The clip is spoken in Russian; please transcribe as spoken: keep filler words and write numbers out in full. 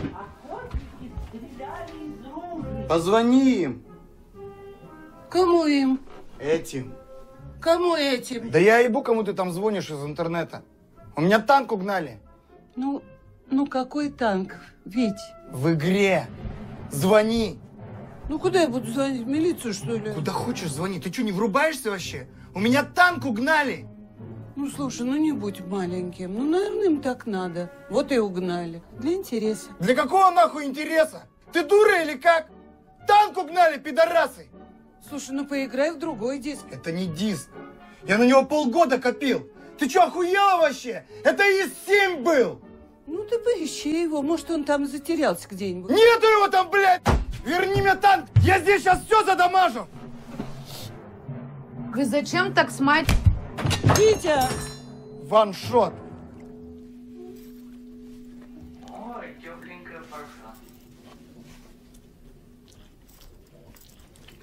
Позвони им. Кому им? Этим. Кому этим? Да я ебу, кому ты там звонишь из интернета. У меня танк угнали. Ну, ну какой танк, Вить? В игре. Звони. Ну куда я буду звонить? В милицию, что ли? Куда хочешь звони. Ты что, не врубаешься вообще? У меня танк угнали. Ну, слушай, ну не будь маленьким. Ну, наверное, им так надо. Вот и угнали. Для интереса. Для какого нахуй интереса? Ты дура или как? Танк угнали, пидорасы. Слушай, ну поиграй в другой диск. Это не диск. Я на него полгода копил. Ты что, охуела вообще? Это ИС семь был. Ну, ты поищи его. Может, он там затерялся где-нибудь. Нету его там, блядь! Верни мне танк! Я здесь сейчас все задамажу! Вы зачем так с мать... Витя! Ваншот. Ой, тепленькая пошла.